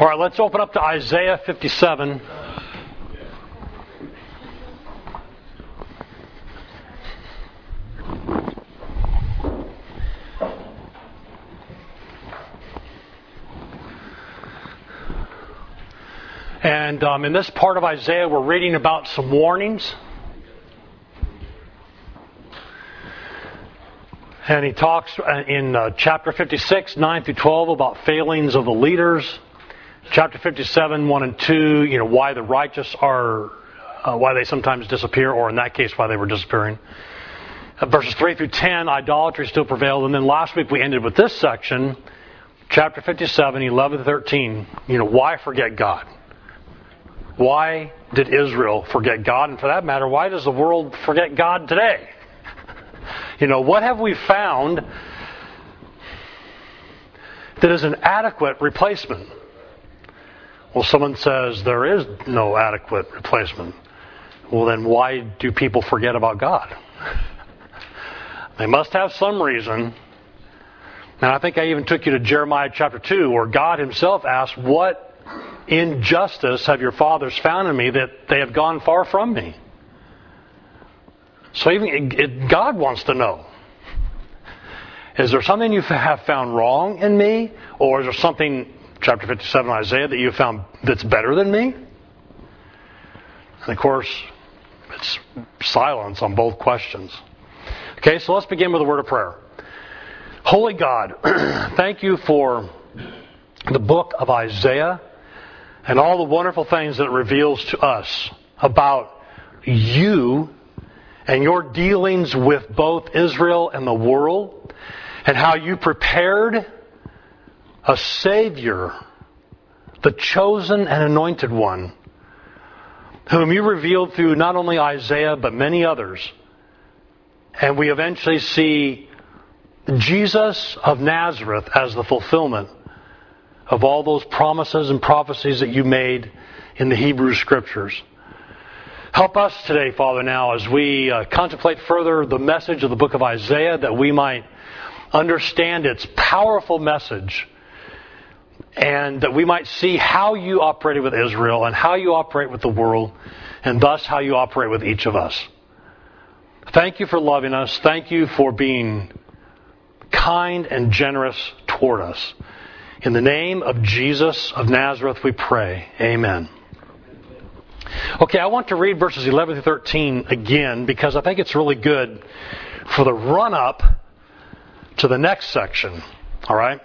All right, let's open up to Isaiah 57. And in this part of Isaiah, we're reading about some warnings. And he talks in chapter 56, 9 through 12, about failings of the leaders. Chapter 57, 1 and 2, why the righteous are, why they sometimes disappear, or in that case, why they were disappearing. Verses 3 through 10, idolatry still prevailed. And then last week we ended with this section, chapter 57, 11 to 13, why forget God? Why did Israel forget God? And for that matter, why does the world forget God today? What have we found that is an adequate replacement? Well, someone says there is no adequate replacement. Well, then why do people forget about God? They must have some reason. And I think I even took you to Jeremiah chapter 2, where God himself asked, what injustice have your fathers found in me that they have gone far from me? So even God wants to know. Is there something you have found wrong in me? Or is there something, chapter 57 of Isaiah, that you have found that's better than me? And of course, it's silence on both questions. Okay, so let's begin with a word of prayer. Holy God, thank you for the book of Isaiah and all the wonderful things that it reveals to us about you and your dealings with both Israel and the world, and how you prepared a Savior, the chosen and anointed one, whom you revealed through not only Isaiah but many others. And we eventually see Jesus of Nazareth as the fulfillment of all those promises and prophecies that you made in the Hebrew Scriptures. Help us today, Father, now as we contemplate further the message of the book of Isaiah, that we might understand its powerful message, and that we might see how you operated with Israel and how you operate with the world, and thus how you operate with each of us. Thank you for loving us. Thank you for being kind and generous toward us. In the name of Jesus of Nazareth we pray. Amen. Okay, I want to read verses 11 through 13 again because I think it's really good for the run-up to the next section. All right?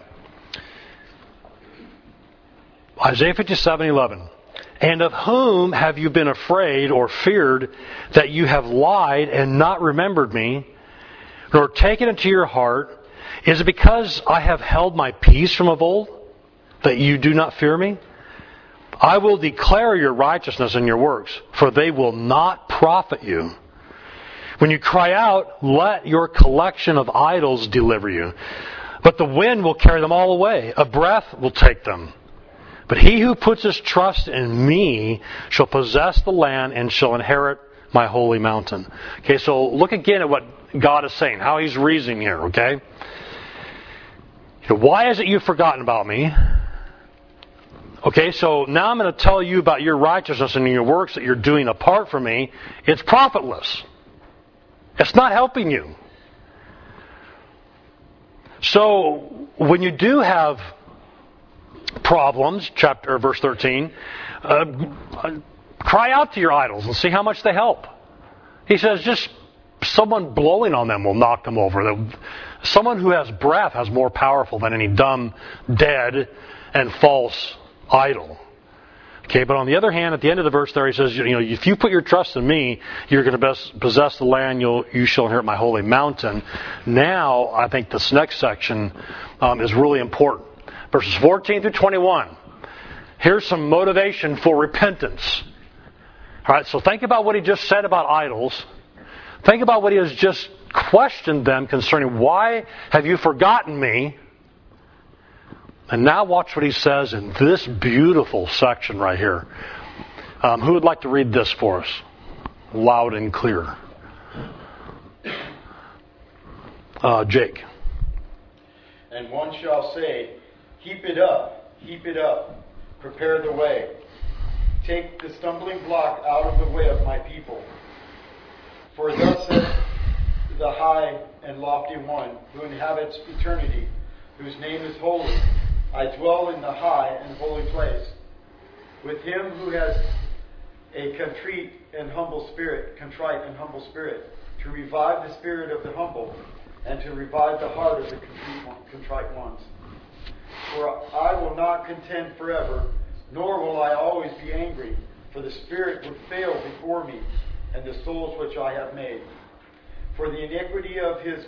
Isaiah 57:11. And of whom have you been afraid or feared that you have lied and not remembered me, nor taken it to your heart? Is it because I have held my peace from of old, that you do not fear me? I will declare your righteousness and your works, for they will not profit you. When you cry out, let your collection of idols deliver you. But the wind will carry them all away. A breath will take them. But he who puts his trust in me shall possess the land and shall inherit my holy mountain. Okay, so look again at what God is saying, how he's reasoning here, okay? Why is it you've forgotten about me? Okay, so now I'm going to tell you about your righteousness and your works that you're doing apart from me. It's profitless. It's not helping you. So when you do have problems, verse 13, cry out to your idols and see how much they help. He says just someone blowing on them will knock them over. Someone who has breath has more powerful than any dumb, dead, and false idol. Okay, but on the other hand, at the end of the verse there, he says, if you put your trust in me, you're going to possess the land, you shall inherit my holy mountain. Now, I think this next section is really important. Verses 14 through 21. Here's some motivation for repentance. All right, so think about what he just said about idols. Think about what he has just questioned them concerning why have you forgotten me? And now watch what he says in this beautiful section right here. Who would like to read this for us? Loud and clear. Jake. And one shall say, heap it up, Prepare the way. Take the stumbling block out of the way of my people. For thus says the high and lofty one, who inhabits eternity, whose name is holy. I dwell in the high and holy place, with him who has a contrite and humble spirit, to revive the spirit of the humble, and to revive the heart of the contrite ones. For I will not contend forever, nor will I always be angry, for the spirit would fail before me, and the souls which I have made. For the iniquity of his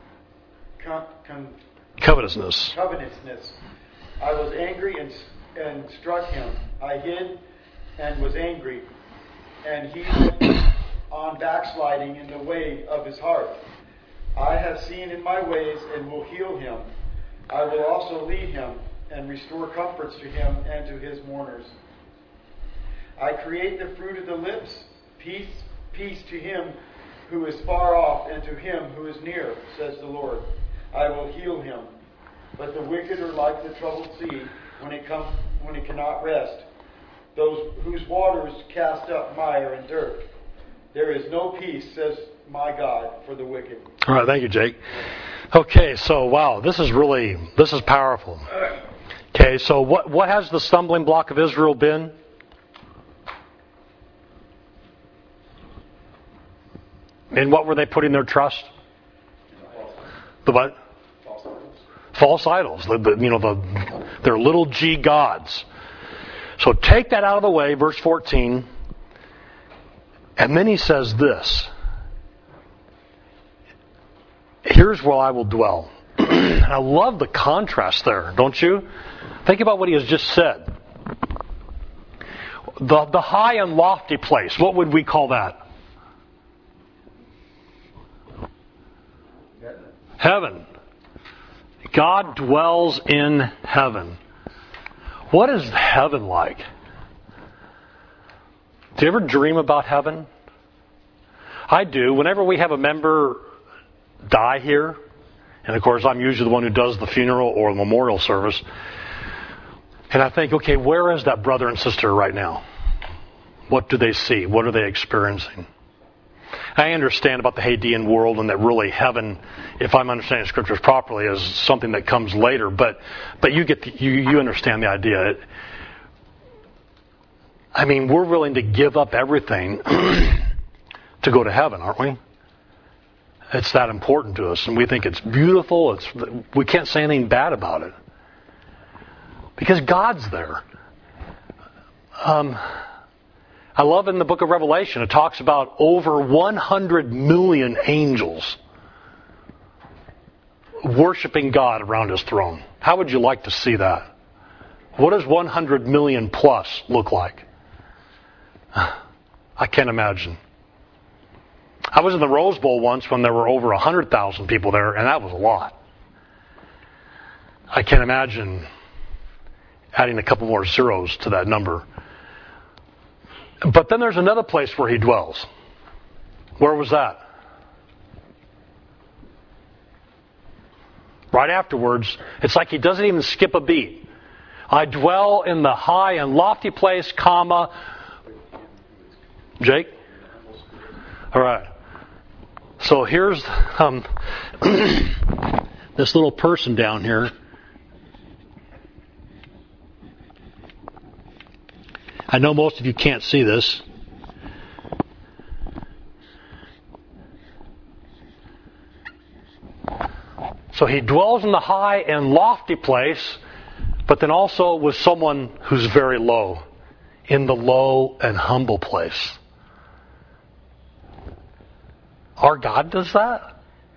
covetousness, I was angry and struck him. I hid and was angry, and he went on backsliding in the way of his heart. I have seen in my ways and will heal him. I will also lead him and restore comforts to him and to his mourners. I create the fruit of the lips, peace to him who is far off and to him who is near, says the Lord. I will heal him. But the wicked are like the troubled sea when it cannot rest, those whose waters cast up mire and dirt. There is no peace, says my God, for the wicked. All right, thank you, Jake. Okay, so wow, this is powerful. Okay, so what has the stumbling block of Israel been? In what were they putting their trust? The what? False idols. They're little g gods. So take that out of the way, verse 14. And then he says this. Here's where I will dwell. And I love the contrast there, don't you? Think about what he has just said. The high and lofty place, what would we call that? Heaven. God dwells in heaven. What is heaven like? Do you ever dream about heaven? I do. Whenever we have a member die here, and of course I'm usually the one who does the funeral or the memorial service, and I think, okay, where is that brother and sister right now? What do they see? What are they experiencing? I understand about the Hadean world and that really heaven, if I'm understanding scriptures properly, is something that comes later. But you get you understand the idea. I mean, we're willing to give up everything to go to heaven, aren't we? It's that important to us, and we think it's beautiful. We can't say anything bad about it because God's there. I love in the book of Revelation, it talks about over 100 million angels worshiping God around his throne. How would you like to see that? What does 100 million plus look like? I can't imagine. I was in the Rose Bowl once when there were over 100,000 people there, and that was a lot. I can't imagine adding a couple more zeros to that number. But then there's another place where he dwells. Where was that? Right afterwards, it's like he doesn't even skip a beat. I dwell in the high and lofty place, comma. Jake? All right. So here's this little person down here. I know most of you can't see this. So he dwells in the high and lofty place, but then also with someone who's very low, in the low and humble place. Our God does that?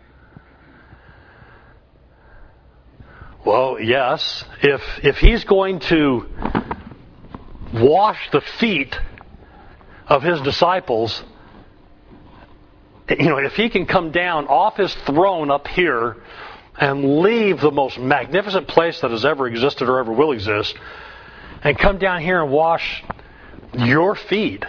Well, yes. If he's going to wash the feet of his disciples, if he can come down off his throne up here and leave the most magnificent place that has ever existed or ever will exist and come down here and wash your feet,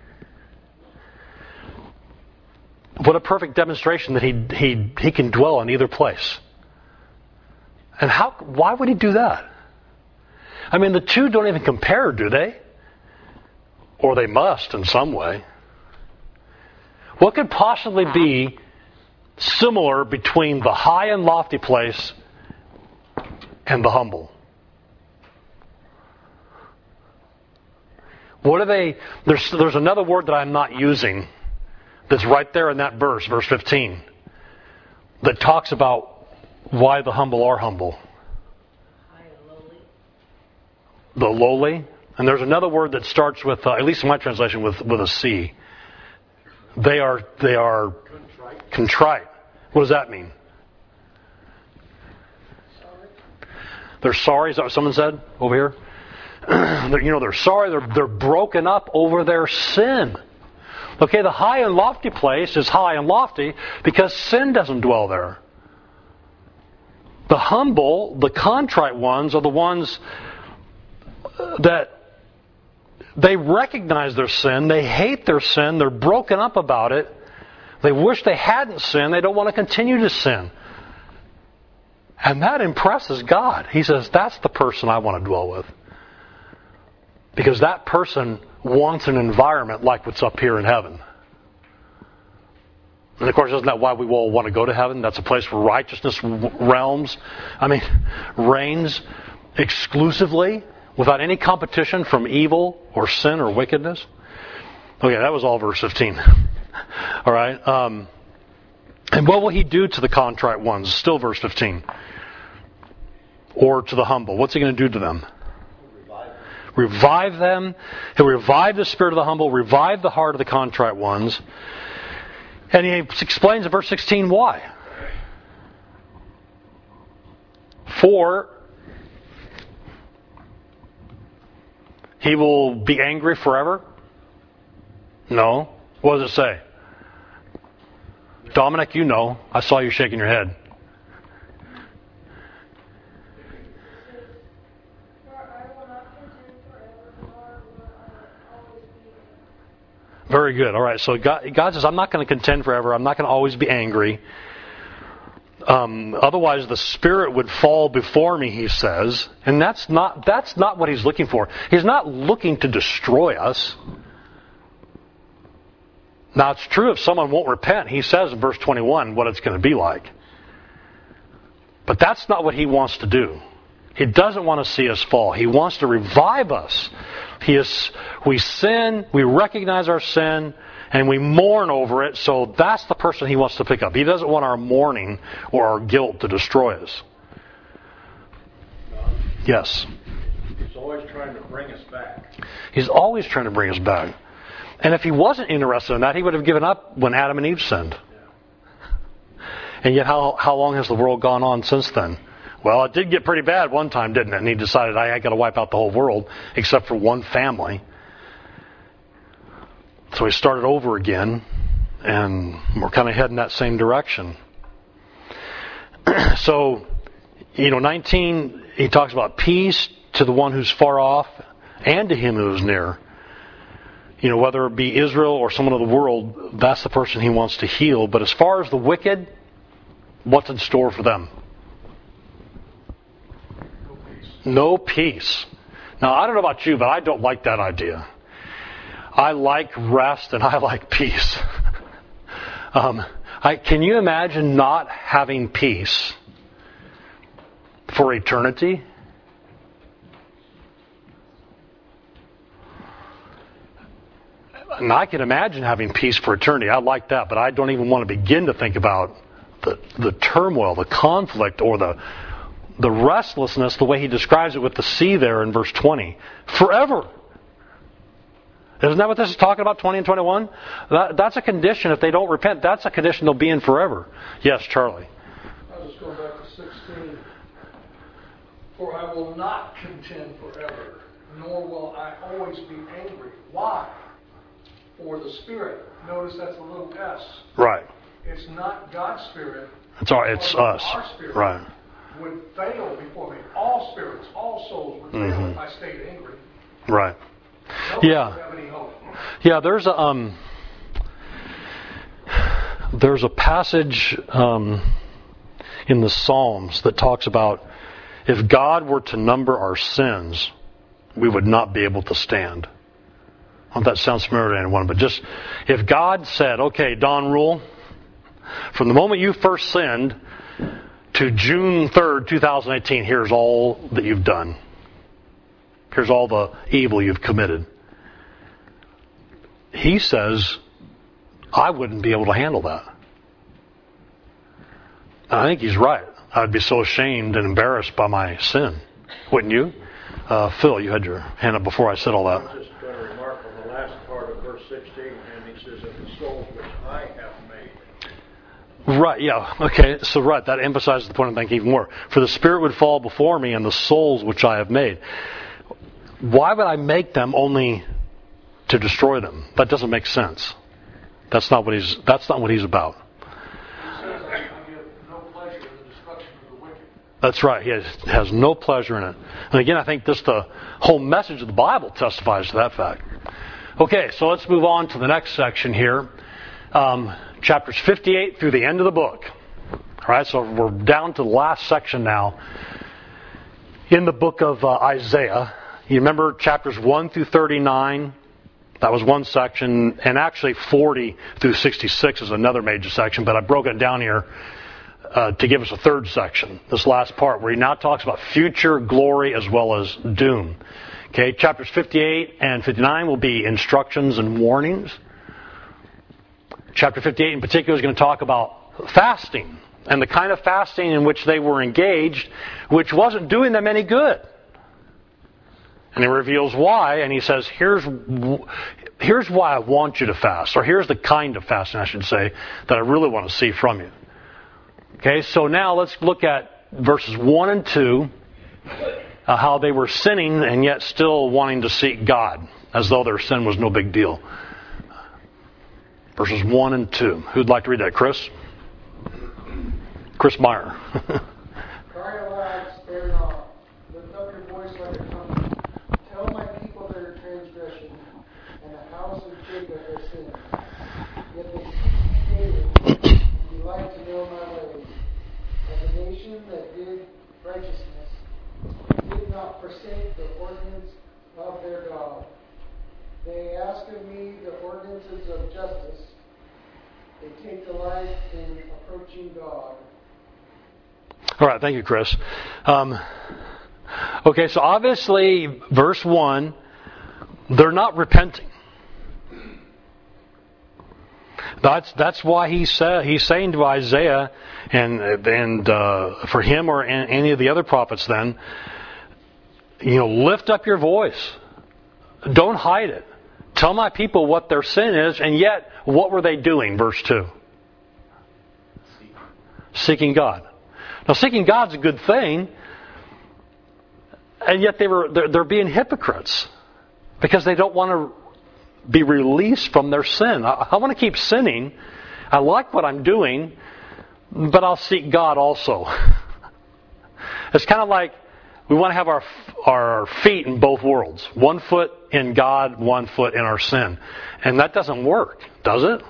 what a perfect demonstration that he can dwell in either place. And why would he do that? I mean, the two don't even compare, do they? Or they must in some way. What could possibly be similar between the high and lofty place and the humble? What are they? There's another word that I'm not using that's right there in that verse 15, that talks about why the humble are humble. High and lowly. The lowly. And there's another word that starts with, at least in my translation, with a C. They are contrite. What does that mean? Sorry. They're sorry. Is that what someone said over here? They're sorry. They're broken up over their sin. Okay, the high and lofty place is high and lofty because sin doesn't dwell there. The humble, the contrite ones, are the ones that they recognize their sin, they hate their sin, they're broken up about it, they wish they hadn't sinned, they don't want to continue to sin. And that impresses God. He says, that's the person I want to dwell with. Because that person wants an environment like what's up here in heaven. And of course, isn't that why we all want to go to heaven? That's a place where righteousness reigns exclusively, without any competition from evil or sin or wickedness. Okay, that was all verse 15. All right. And what will he do to the contrite ones? Still verse 15. Or to the humble. What's he going to do to them? Revive them. He'll revive the spirit of the humble, revive the heart of the contrite ones. And he explains in verse 16 why. For he will be angry forever? No. What does it say? Dominic, you know. I saw you shaking your head. Very good. All right. So God says, I'm not going to contend forever. I'm not going to always be angry. Otherwise, the Spirit would fall before me, he says. And that's not what he's looking for. He's not looking to destroy us. Now, it's true if someone won't repent, he says in verse 21 what it's going to be like. But that's not what he wants to do. He doesn't want to see us fall. He wants to revive us. We sin, we recognize our sin, and we mourn over it, so that's the person he wants to pick up. He doesn't want our mourning or our guilt to destroy us. Yes? He's always trying to bring us back. He's always trying to bring us back. And if he wasn't interested in that, he would have given up when Adam and Eve sinned. And yet how long has the world gone on since then? Well, it did get pretty bad one time, didn't it? And he decided, I got to wipe out the whole world except for one family. So he started over again, and we're kind of heading that same direction. So, 19, he talks about peace to the one who's far off and to him who is near. Whether it be Israel or someone of the world, that's the person he wants to heal. But as far as the wicked, what's in store for them? No peace. Now, I don't know about you, but I don't like that idea. I like rest and I like peace. Can you imagine not having peace for eternity? And I can imagine having peace for eternity. I like that, but I don't even want to begin to think about the turmoil, the conflict, or the restlessness, the way he describes it with the sea there in verse 20. Forever. Isn't that what this is talking about, 20 and 21? That's a condition. If they don't repent, that's a condition they'll be in forever. Yes, Charlie. I'll just go back to 16. For I will not contend forever, nor will I always be angry. Why? For the Spirit. Notice that's a little s. Right. It's not God's Spirit. It's us. Our spirit right. would fail before me. All spirits, all souls would fail if I stayed angry. Right. No one Yeah. would have any hope. Yeah, there's a passage in the Psalms that talks about if God were to number our sins, we would not be able to stand. I don't know if that sounds familiar to anyone, but just if God said, okay, Don Rule, from the moment you first sinned to June 3rd, 2018, here's all that you've done. Here's all the evil you've committed. He says, I wouldn't be able to handle that. I think he's right. I'd be so ashamed and embarrassed by my sin. Wouldn't you? Phil, you had your hand up before I said all that. I was just going to remark on the last part of verse 16, and he says, of the souls which I have made. Right, yeah. Okay, so right, that emphasizes the point I'm thinking even more. For the Spirit would fall before me and the souls which I have made. Why would I make them only to destroy them? That doesn't make sense. That's not what he's about. He says, I give no pleasure in the destruction of the wicked. That's right. He has no pleasure in it. And again, I think just the whole message of the Bible testifies to that fact. Okay, so let's move on to the next section here. Chapters 58 through the end of the book. All right, so we're down to the last section now in the book of Isaiah. You remember chapters 1 through 39? That was one section, and actually 40 through 66 is another major section, but I broke it down here to give us a third section, this last part, where he now talks about future glory as well as doom. Okay, chapters 58 and 59 will be instructions and warnings. Chapter 58 in particular is going to talk about fasting, and the kind of fasting in which they were engaged, which wasn't doing them any good. And he reveals why, and he says, here's why I want you to fast, or here's the kind of fasting, I should say, that I really want to see from you. Okay, so now let's look at verses 1 and 2, how they were sinning and yet still wanting to seek God, as though their sin was no big deal. Verses 1 and 2. Who'd like to read that, Chris? Chris Meyer. Cry aloud, spare not. Lift up your voice like a trumpet. Tell my people their transgression, and the house of Jacob their sin. Yet they seek David, and delight to know my ways. As a nation that did righteousness, and did not forsake the ordinance of their God. They ask of me the ordinances of justice. They take delight in approaching God. All right, thank you, Chris. Okay, so obviously, verse 1, they're not repenting. That's why he's saying to Isaiah and for him or any of the other prophets then, lift up your voice. Don't hide it. Tell my people what their sin is, and yet, what were they doing? Verse 2. Seeking God. Now, seeking God's a good thing, and yet they're being hypocrites because they don't want to be released from their sin. I want to keep sinning. I like what I'm doing, but I'll seek God also. It's kind of like we want to have our feet in both worlds. One foot in God, one foot in our sin. And that doesn't work, does it?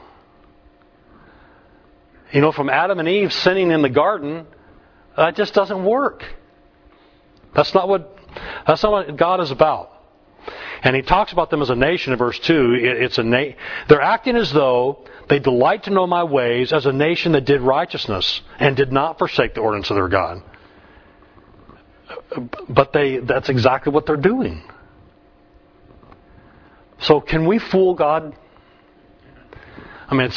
From Adam and Eve sinning in the garden, that just doesn't work. That's not what God is about. And he talks about them as a nation in verse 2. They're acting as though they delight to know my ways as a nation that did righteousness and did not forsake the ordinance of their God. But that's exactly what they're doing. So can we fool God? I mean,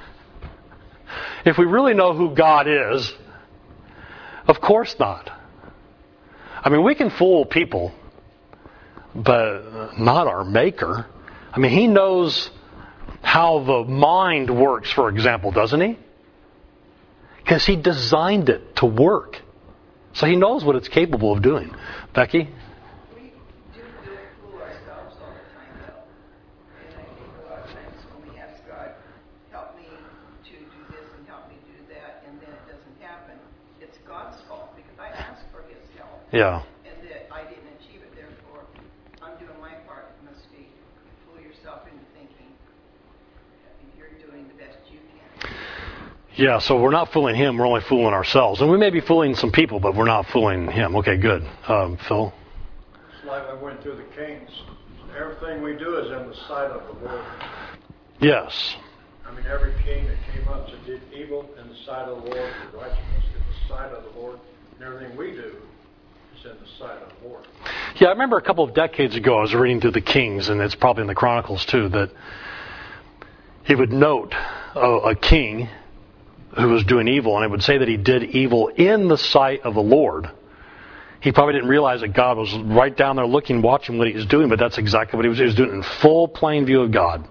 if we really know who God is, of course not. I mean, we can fool people, but not our Maker. I mean, He knows how the mind works, for example, doesn't He? Because He designed it to work. So He knows what it's capable of doing. Becky? We do fool ourselves all the time, though. And I think a lot of times when we ask God, help me to do this and help me do that, and then it doesn't happen, it's God's fault because I asked for His help. Yeah. And that I didn't achieve it, therefore, I'm doing my part. It must be fool yourself into thinking you're doing the best you can. Yeah, so we're not fooling him, we're only fooling ourselves. And we may be fooling some people, but we're not fooling him. Okay, good. Phil? It's like I went through the Kings. Everything we do is in the sight of the Lord. Yes. I mean, every king that came up to did evil in the sight of the Lord, did righteousness in the sight of the Lord, and everything we do is in the sight of the Lord. Yeah, I remember a couple of decades ago I was reading through the Kings, and it's probably in the Chronicles too, that he would note a king who was doing evil, and it would say that he did evil in the sight of the Lord. He probably didn't realize that God was right down there looking, watching what he was doing, but that's exactly what he was doing. He was doing it in full plain view of God.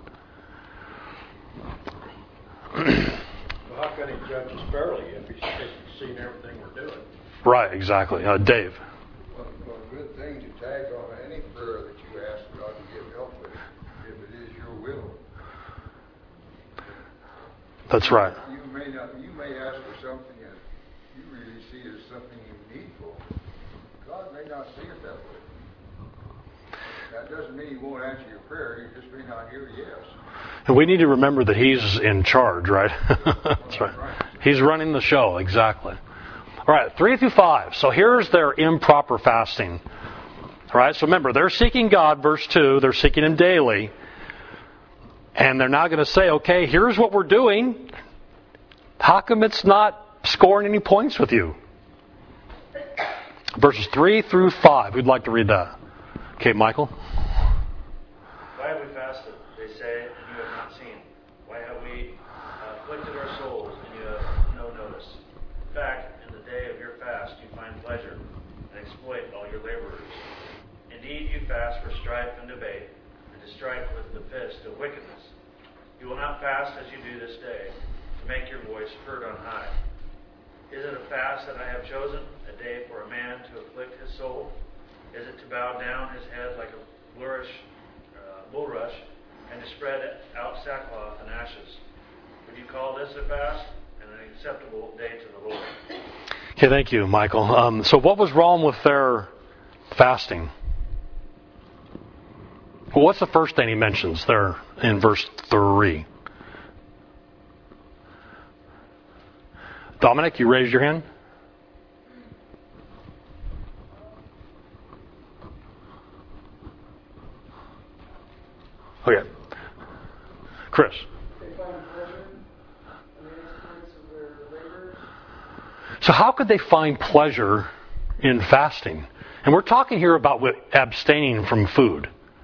Well, how can he judge us fairly if he's seen everything we're doing? Right, exactly. Dave? Well, a good thing to tag on any prayer that you ask God to give help with, if it is your will. That's right. You may ask for something that you really see as something you need for. God may not see it that way. That doesn't mean He won't answer your prayer. You just may not hear yes. And we need to remember that he's in charge, right? That's right. He's running the show, exactly. All right, 3 through 5. So here's their improper fasting. All right, so remember, they're seeking God, verse 2. They're seeking Him daily. And they're now going to say, okay, here's what we're doing. How come it's not scoring any points with you? Verses 3 through 5. We'd like to read that. Okay, Michael? Why have we fasted, they say, and you have not seen? Why have we afflicted our souls, and you have no notice? In fact, in the day of your fast you find pleasure, and exploit all your laborers. Indeed, you fast for strife and debate, and to strike with the fist of wickedness. You will not fast as you do this day, to make your voice heard on high. Is it a fast that I have chosen, a day for a man to afflict his soul? Is it to bow down his head like a bulrush, and to spread out sackcloth and ashes? Would you call this a fast and an acceptable day to the Lord? Okay, thank you, Michael. So what was wrong with their fasting? Well, what's the first thing he mentions there in verse 3? Dominic, you raised your hand? Okay. Chris. They find pleasure in the exploits of their labor. So how could they find pleasure in fasting? And we're talking here about abstaining from food.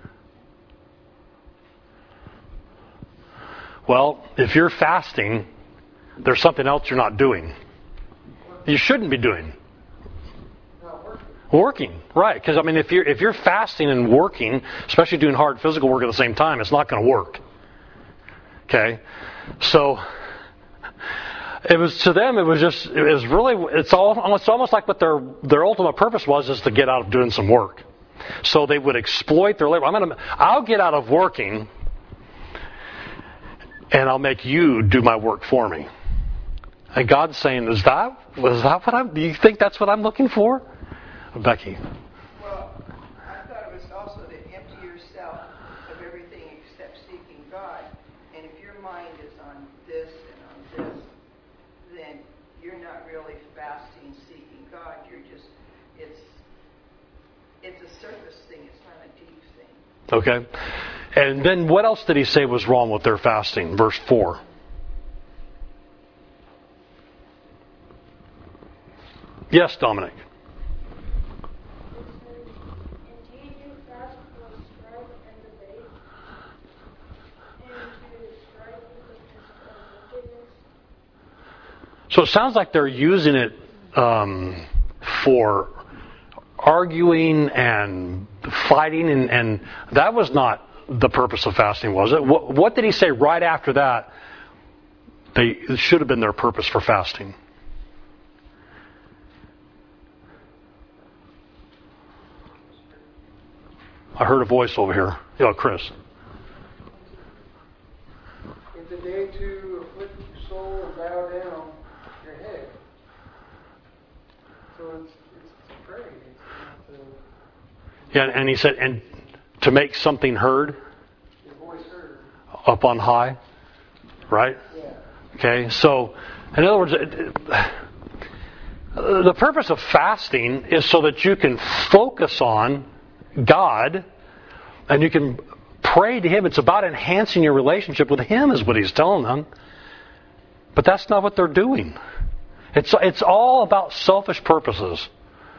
Well, if you're fasting, there's something else you're not doing. You shouldn't be doing. Working, right? Because I mean, if you're fasting and working, especially doing hard physical work at the same time, it's not going to work. Okay, so it was to them. It's almost like what their ultimate purpose was is to get out of doing some work. So they would exploit their labor. I'll get out of working, and I'll make you do my work for me. And God's saying, was that what do you think that's what I'm looking for? Becky. Well, I thought it was also to empty yourself of everything except seeking God. And if your mind is on this and on this, then you're not really fasting, seeking God. You're just, it's a surface thing. It's not a deep thing. Okay. And then what else did he say was wrong with their fasting? Verse 4. Yes, Dominic. So it sounds like they're using it for arguing and fighting, and that was not the purpose of fasting, was it? What did he say right after that? It should have been their purpose for fasting. I heard a voice over here. Yeah, Chris. It's a day to afflict your soul and bow down your head. So it's to pray. It's not to... Yeah, and he said, and to make something heard. Your voice heard. Up on high. Right? Yeah. Okay, so In other words, the purpose of fasting is so that you can focus on God and you can pray to Him. It's about enhancing your relationship with Him, is what He's telling them. But that's not what they're doing. It's all about selfish purposes.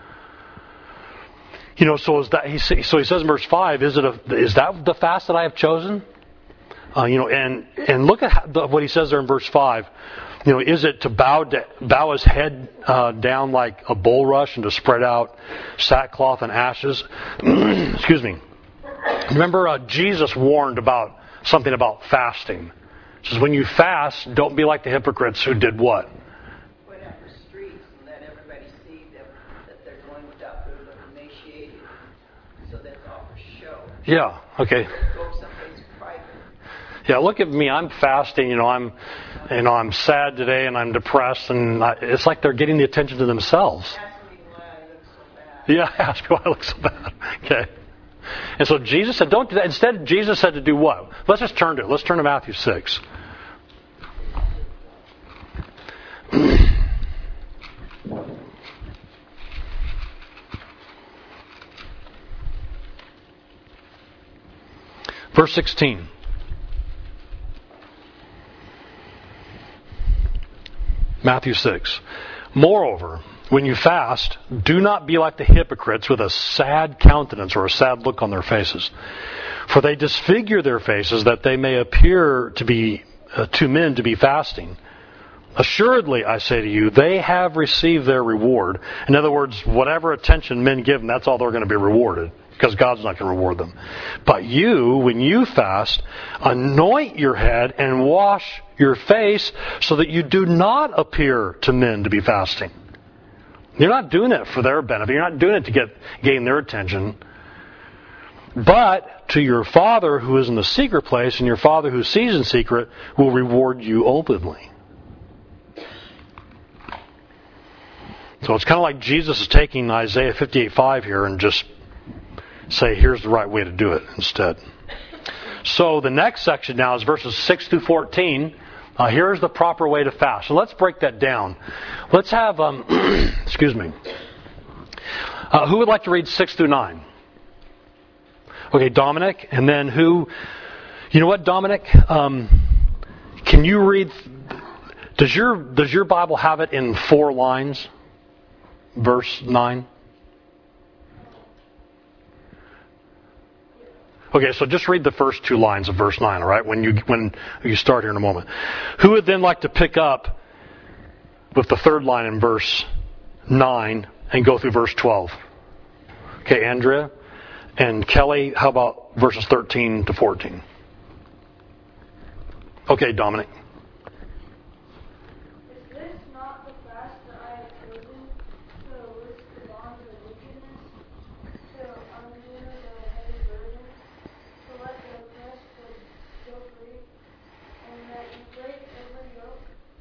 So he says in verse 5, is that the fast that I have chosen? And look at what he says there in verse 5. Is it to bow his head down like a bulrush and to spread out sackcloth and ashes? Excuse me. Remember, Jesus warned about something about fasting. He says, when you fast, don't be like the hypocrites who did what? Went out the streets and let everybody see that they're going without food, look emaciated. So that's all for show. Yeah, okay. Go someplace private. Yeah, look at me. I'm fasting. I'm sad today and I'm depressed, and it's like they're getting the attention to themselves. Ask me why I look so bad. Yeah, ask me why I look so bad. Okay. And so Jesus said, don't do that. Instead, Jesus said to do what? Let's just turn to it. Let's turn to Matthew 6. Verse 16. Matthew 6. Moreover, when you fast, do not be like the hypocrites with a sad countenance or a sad look on their faces. For they disfigure their faces that they may appear to men to be fasting. Assuredly, I say to you, they have received their reward. In other words, whatever attention men give them, that's all they're going to be rewarded, because God's not going to reward them. But you, when you fast, anoint your head and wash your face so that you do not appear to men to be fasting. You're not doing it for their benefit. You're not doing it to gain their attention. But to your Father who is in the secret place, and your Father who sees in secret will reward you openly. So it's kind of like Jesus is taking Isaiah 58:5 here and just say, here's the right way to do it instead. So the next section now is verses 6 through 14. Here's the proper way to fast. So let's break that down. Let's have, excuse me. Who would like to read 6 through 9? Okay, Dominic. And then who, you know what, Dominic? Can you read, does your Bible have it in 4 lines? Verse 9? Okay, so just read the first 2 lines of verse 9, all right, when you start here in a moment. Who would then like to pick up with the 3rd line in verse 9 and go through verse 12? Okay, Andrea. And Kelly, how about verses 13 to 14? Okay, Dominic. Is this not the fast that I have chosen, to loose the bonds of wickedness, to undo the heavy burden, to let the oppressed go free, and that you break every yoke?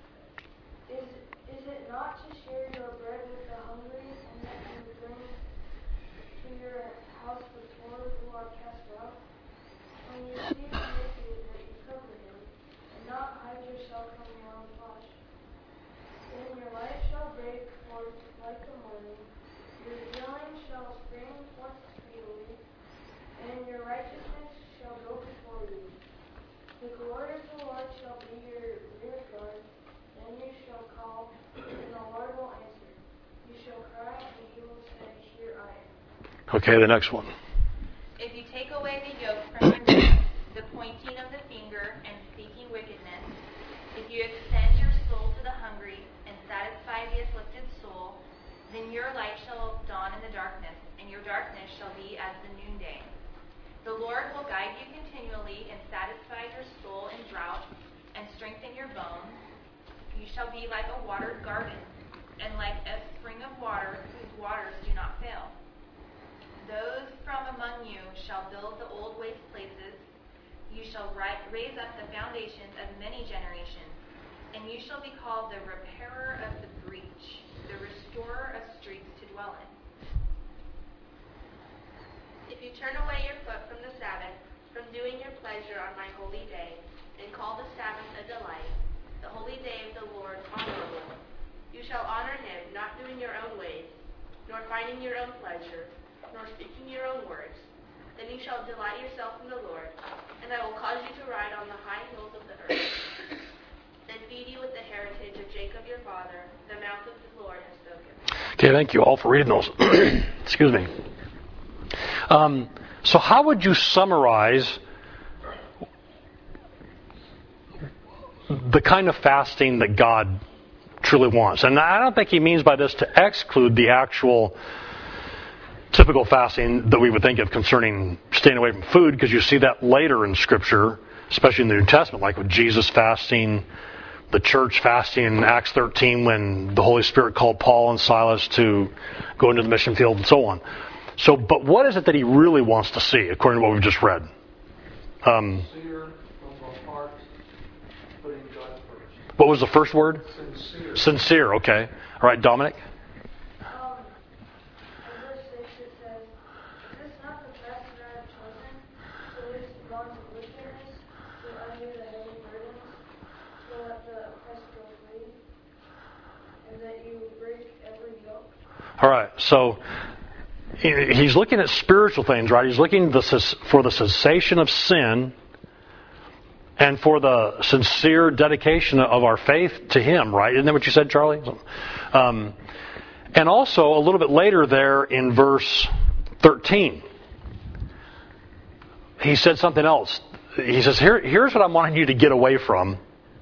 Is it not to share your bread with the hungry, and that you bring to your house the poor who are cast out? When you see the wicked, that you cover him, and not hide yourself from your own flesh. Then your light shall break forth like the morning, your healing shall spring forth speedily, and your righteousness shall go before you. The glory of the Lord shall be your rear guard. Then you shall call, and the Lord will answer. You shall cry, and He will say, Here I am. Okay, the next one. If you take away the yoke from your neck, the pointing of the finger and speaking wickedness, if you extend your soul to the hungry and satisfy the afflicted soul, then your light shall dawn in the darkness, and your darkness shall be as the noonday. The Lord will guide you continually and satisfy your soul in drought and strengthen your bones. You shall be like a watered garden and like a spring of water whose waters do not fail. Those from among you shall build the old waste places. You shall raise up the foundations of many generations, and you shall be called the repairer of the breach, the restorer of streets to dwell in. If you turn away your foot from the Sabbath, from doing your pleasure on my holy day, and call the Sabbath a delight, the holy day of the Lord, honorable. You shall honor him, not doing your own ways, nor finding your own pleasure, nor speaking your own words. Then you shall delight yourself in the Lord, and I will cause you to ride on the high hills of the earth. Then feed you with the heritage of Jacob your father. The mouth of the Lord has spoken. Okay, thank you all for reading those. Excuse me. So how would you summarize the kind of fasting that God truly wants? And I don't think he means by this to exclude the actual typical fasting that we would think of concerning staying away from food, because you see that later in Scripture, especially in the New Testament, like with Jesus fasting, the church fasting in Acts 13 when the Holy Spirit called Paul and Silas to go into the mission field and so on. So, but what is it that he really wants to see, according to what we've just read? Sincere from our hearts, putting God first. What was the first word? Sincere. Sincere, okay. All right, Dominic? In verse 6 it says, "Is this not the fast that I have chosen, to loose the bonds of wickedness, to undo the heavy burdens, to let the oppressed go free, and that you break every yoke?" All right, so he's looking at spiritual things, right? He's looking for the cessation of sin and for the sincere dedication of our faith to him, right? Isn't that what you said, Charlie? And also, a little bit later there in verse 13, he said something else. He says, here's what I'm wanting you to get away from.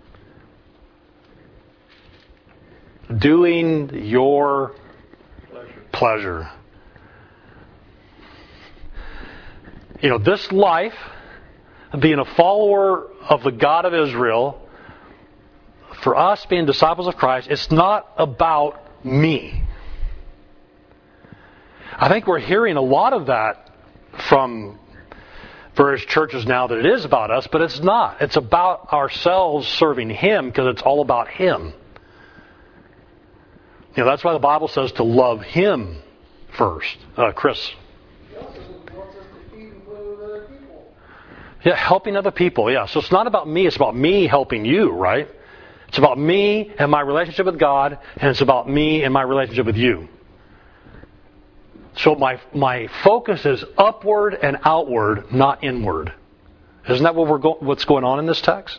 Doing your pleasure. You know, this life, being a follower of the God of Israel, for us being disciples of Christ, it's not about me. I think we're hearing a lot of that from various churches now, that it is about us, but it's not. It's about ourselves serving him, because it's all about him. You know, that's why the Bible says to love him first. Chris? Yeah, helping other people, yeah. So it's not about me, it's about me helping you, right? It's about me and my relationship with God, and it's about me and my relationship with you. So my focus is upward and outward, not inward. Isn't that what's going on in this text?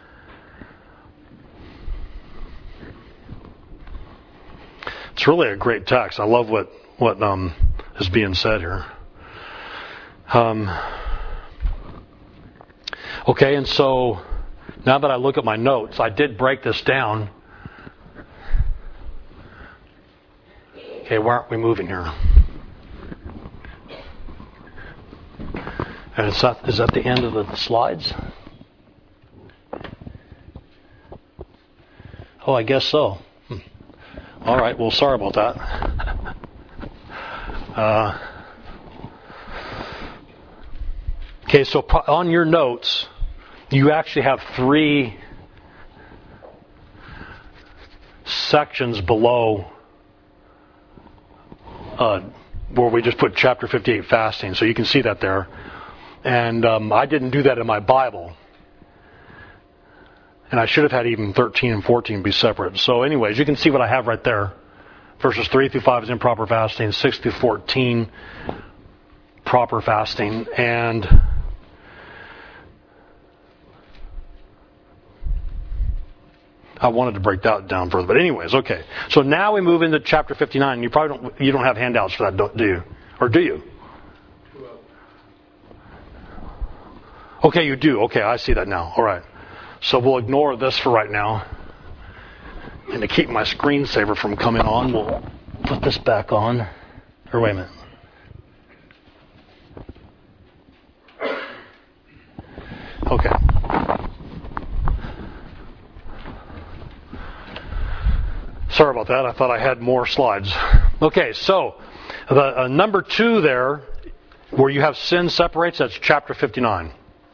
It's really a great text. I love what is being said here. Okay, and so now that I look at my notes, I did break this down. Okay, why aren't we moving here? And is that the end of the slides? Oh, I guess so. All right, well, sorry about that. Okay, so on your notes, you actually have 3 sections below where we just put chapter 58 fasting. So you can see that there. And I didn't do that in my Bible. And I should have had even 13 and 14 be separate. So anyways, you can see what I have right there. Verses 3 through 5 is improper fasting. 6 through 14, proper fasting. And I wanted to break that down further. But anyways, okay. So now we move into chapter 59. You probably don't have handouts for that, do you? Or do you? Okay, you do. Okay, I see that now. All right. So we'll ignore this for right now. And to keep my screensaver from coming on, we'll put this back on. Or wait a minute. Okay. Sorry about that. I thought I had more slides. Okay, so the number 2 there, where you have sin separates, that's chapter 59.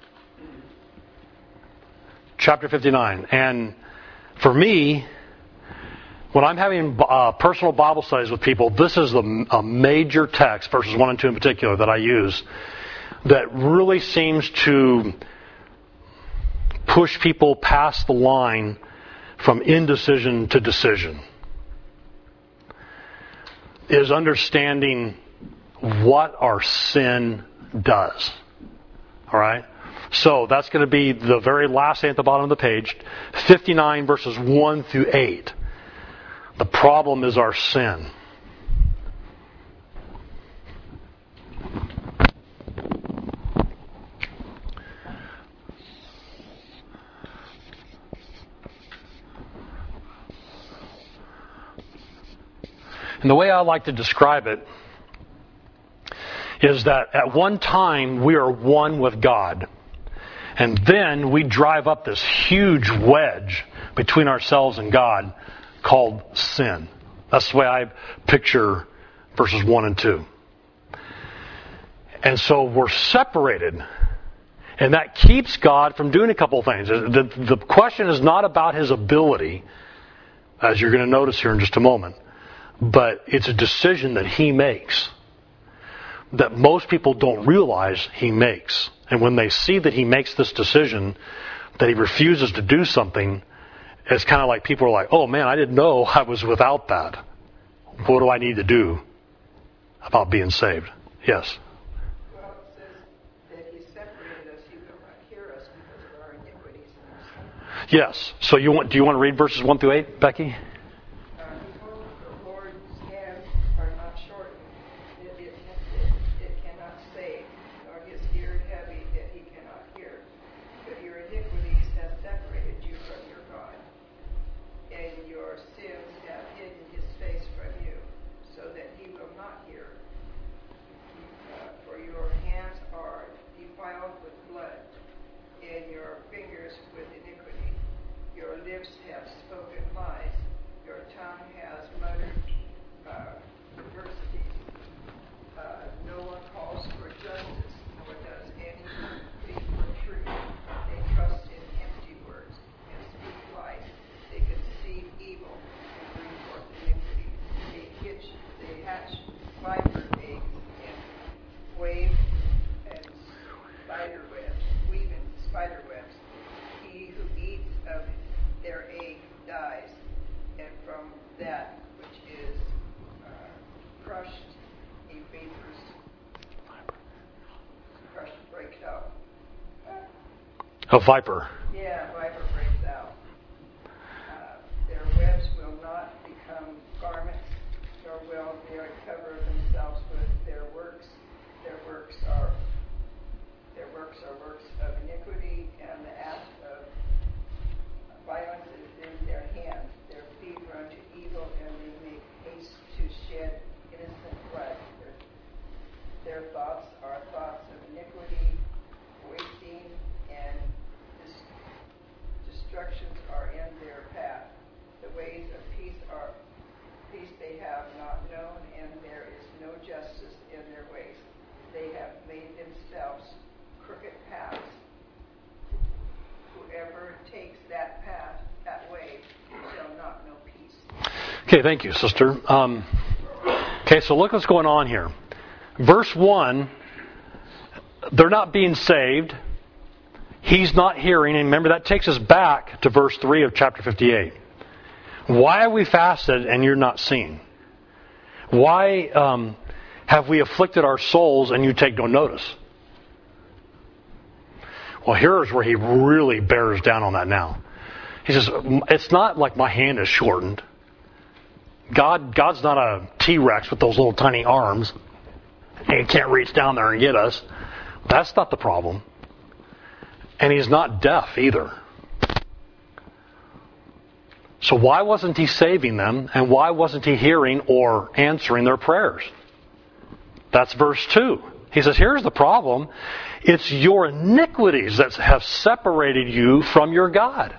Chapter 59. And for me, when I'm having personal Bible studies with people, this is a major text, verses 1 and 2 in particular, that I use, that really seems to push people past the line from indecision to decision is understanding what our sin does. All right? So that's going to be the very last thing at the bottom of the page, 59 verses 1 through 8. The problem is our sin. And the way I like to describe it is that at one time we are one with God. And then we drive up this huge wedge between ourselves and God called sin. That's the way I picture verses 1 and 2. And so we're separated. And that keeps God from doing a couple of things. The question is not about His ability, as you're going to notice here in just a moment. But it's a decision that He makes that most people don't realize He makes. And when they see that He makes this decision, that He refuses to do something, it's kind of like people are like, oh man, I didn't know I was without that. What do I need to do about being saved? Yes? Well, it says that He separated us. He will not hear us because of our iniquities and our sins. Yes. So do you want to read verses 1 through 8, Becky? A viper. Yeah, a viper breaks out. Their webs will not become garments, nor will they cover themselves with their works. Their works are works of iniquity, and the act of violence is in their hand. Their feet run to evil, and they make haste to shed innocent blood. Their thoughts are thoughts of iniquity, wasting, and destructions are in their path. The ways of peace they have not known, and there is no justice in their ways. They have made themselves crooked paths. Whoever takes that path, that way, shall not know peace. Okay, thank you, sister. Okay, so look what's going on here. Verse 1, they're not being saved. He's not hearing. And remember, that takes us back to verse 3 of chapter 58. Why have we fasted and you're not seeing? Why have we afflicted our souls and you take no notice? Well, here's where he really bears down on that now. He says, it's not like my hand is shortened. God's not a T-Rex with those little tiny arms. He can't reach down there and get us. That's not the problem. And He's not deaf either. So why wasn't He saving them, and why wasn't He hearing or answering their prayers? That's verse 2. He says, here's the problem. It's your iniquities that have separated you from your God.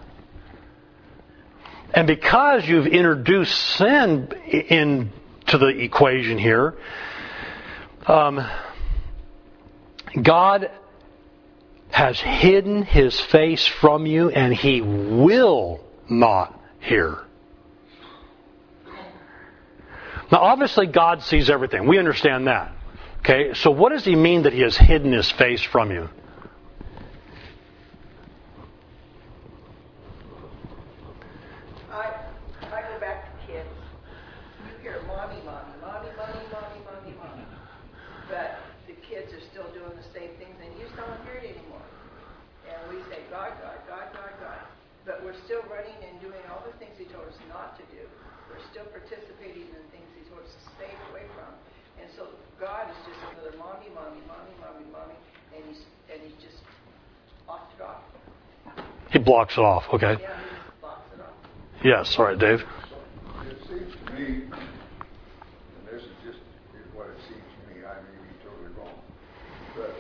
And because you've introduced sin into the equation here, God has hidden His face from you, and He will not hear. Now, obviously, God sees everything. We understand that. Okay, so what does He mean that He has hidden His face from you? we're still running and doing all the things He told us not to do. We're still participating in things He told us to stay away from. And so God is just another mommy, and He's just blocked it off. He blocks it off. Okay. Yeah, He just blocks it off. Yes. All right, Dave. It seems to me, and this is just what it seems to me, I may be totally wrong, but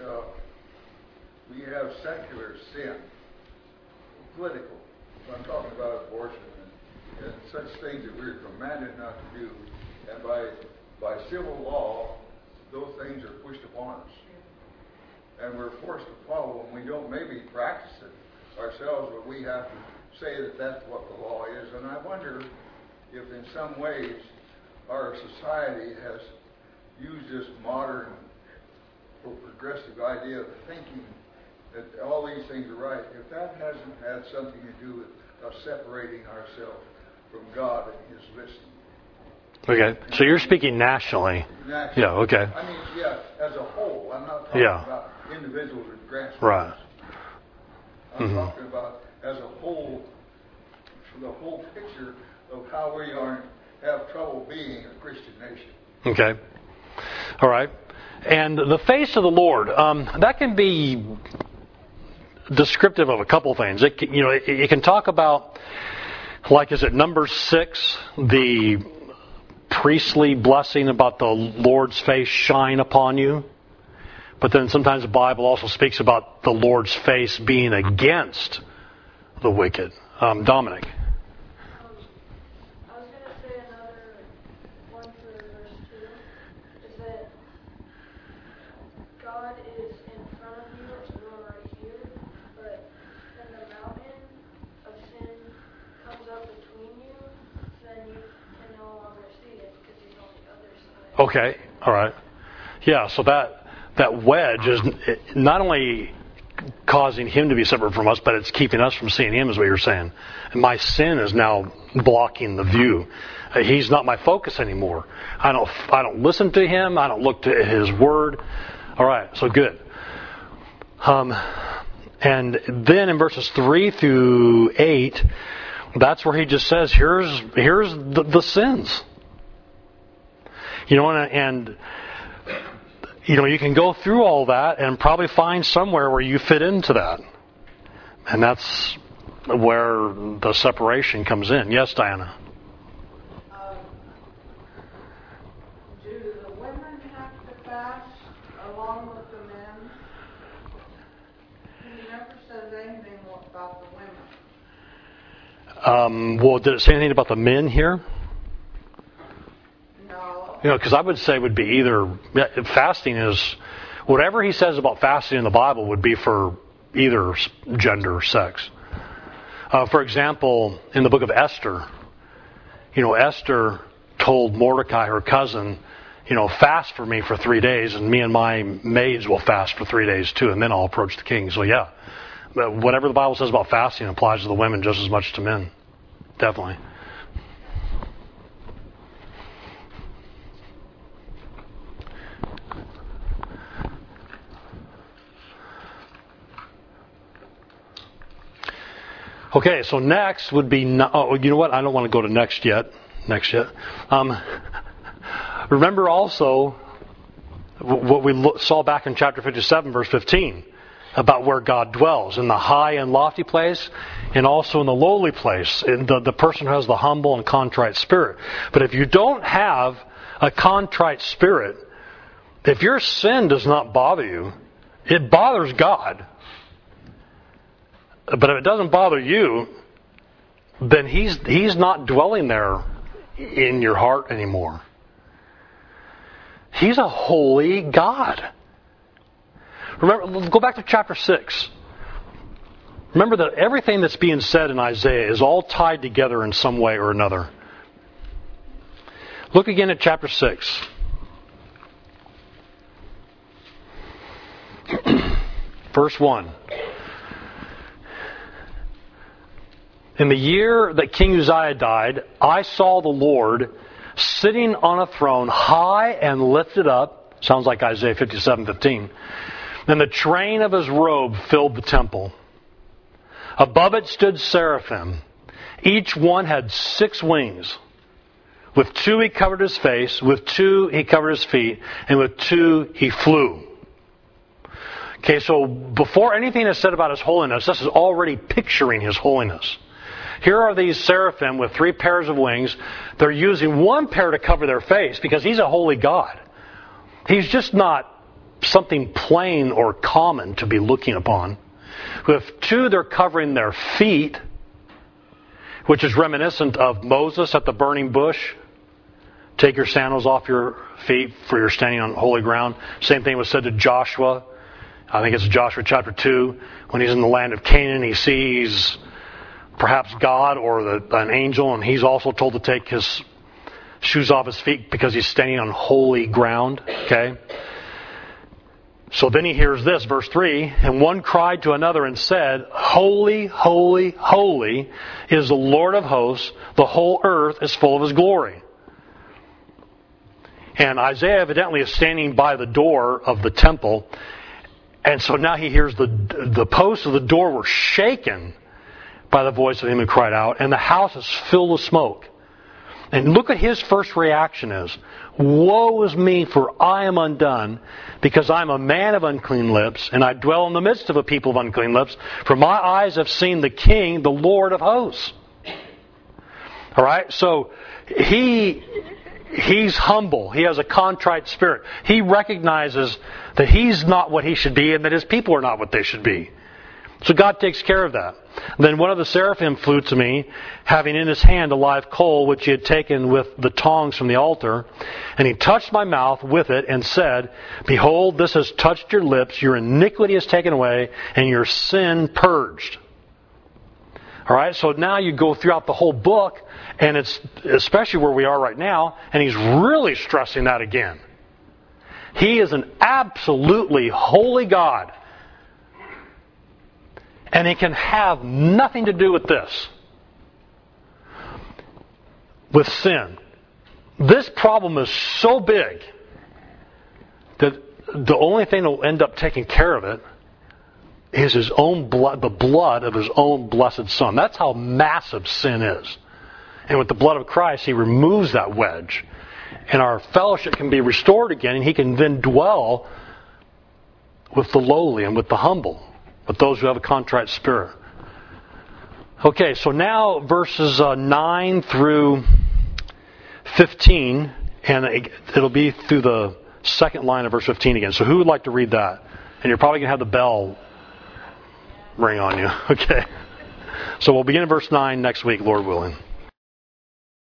we have secular sin, political. I'm talking about abortion and such things that we're commanded not to do, and by civil law, those things are pushed upon us. And we're forced to follow them. We don't maybe practice it ourselves, but we have to say that that's what the law is. And I wonder if in some ways our society has used this modern or progressive idea of thinking that all these things are right, if that hasn't had something to do with us separating ourselves from God and His listening. Okay. So you're speaking nationally. Nationally. Yeah. Okay. I mean, yeah, as a whole. I'm not talking about individuals or grassroots. Right. I'm talking about as a whole, the whole picture of how we have trouble being a Christian nation. Okay. All right. And the face of the Lord, that can be descriptive of a couple things. It can talk about, like, is it Numbers 6, the priestly blessing about the Lord's face shine upon you? But then sometimes the Bible also speaks about the Lord's face being against the wicked. Dominic. I was going to say another one for verse 2 is that God is in front of you and you're right here, but then the mountain of sin comes up between you, then you can no longer see it because He's on the other side. Okay. All right. Yeah, so that wedge is not only causing Him to be separate from us, but it's keeping us from seeing Him, is what you're saying. And my sin is now blocking the view. He's not my focus anymore. I don't listen to Him. I don't look to His Word. All right, so good. And then in verses 3 through 8, that's where He just says, here's the sins. And you can go through all that and probably find somewhere where you fit into that. And that's where the separation comes in. Yes, Diana? Do the women have to fast along with the men? He never says anything about the women. Well, did it say anything about the men here? No. Because I would say it would be either fasting is whatever He says about fasting in the Bible would be for either gender or sex. For example, in the book of Esther, Esther told Mordecai, her cousin, fast for me for 3 days, and me and my maids will fast for 3 days too, and then I'll approach the king. So yeah, whatever the Bible says about fasting applies to the women just as much to men. Definitely. Okay, so next would be... Oh, you know what? I don't want to go to next yet. Remember also what we saw back in chapter 57, verse 15, about where God dwells, in the high and lofty place, and also in the lowly place, in the person who has the humble and contrite spirit. But if you don't have a contrite spirit, if your sin does not bother you, it bothers God. But if it doesn't bother you, then He's not dwelling there in your heart anymore. He's a holy God. Remember, go back to chapter 6. Remember that everything that's being said in Isaiah is all tied together in some way or another. Look again at chapter 6. Verse 1. In the year that King Uzziah died, I saw the Lord sitting on a throne high and lifted up. Sounds like Isaiah 57:15. And the train of His robe filled the temple. Above it stood seraphim. Each one had 6 wings. With 2 he covered his face, with 2 he covered his feet, and with 2 he flew. Okay, so before anything is said about His holiness, this is already picturing His holiness. Here are these seraphim with 3 pairs of wings. They're using 1 pair to cover their face because He's a holy God. He's just not something plain or common to be looking upon. With 2, they're covering their feet, which is reminiscent of Moses at the burning bush. Take your sandals off your feet, for you're standing on holy ground. Same thing was said to Joshua. I think it's Joshua chapter 2. When he's in the land of Canaan, he sees perhaps God or an angel, and he's also told to take his shoes off his feet because he's standing on holy ground. Okay? So then he hears this, verse 3, and one cried to another and said, Holy, holy, holy is the Lord of hosts. The whole earth is full of His glory. And Isaiah evidently is standing by the door of the temple. And so now he hears the posts of the door were shaken by the voice of him who cried out, and the house is filled with smoke. And look at his first reaction is, Woe is me, for I am undone, because I am a man of unclean lips, and I dwell in the midst of a people of unclean lips, for my eyes have seen the King, the Lord of hosts. Alright, so he's humble. He has a contrite spirit. He recognizes that he's not what he should be and that his people are not what they should be. So God takes care of that. Then one of the seraphim flew to me, having in his hand a live coal which he had taken with the tongs from the altar. And he touched my mouth with it and said, Behold, this has touched your lips, your iniquity is taken away, and your sin purged. Alright, so now you go throughout the whole book, and it's especially where we are right now, and he's really stressing that again. He is an absolutely holy God. And He can have nothing to do with this. With sin. This problem is so big that the only thing that will end up taking care of it is His own blood, the blood of His own blessed Son. That's how massive sin is. And with the blood of Christ, He removes that wedge. And our fellowship can be restored again, and He can then dwell with the lowly and with the humble, with those who have a contrite spirit. Okay, so now verses 9 through 15, and it'll be through the second line of verse 15 again. So who would like to read that? And you're probably going to have the bell ring on you. Okay. So we'll begin in verse 9 next week, Lord willing.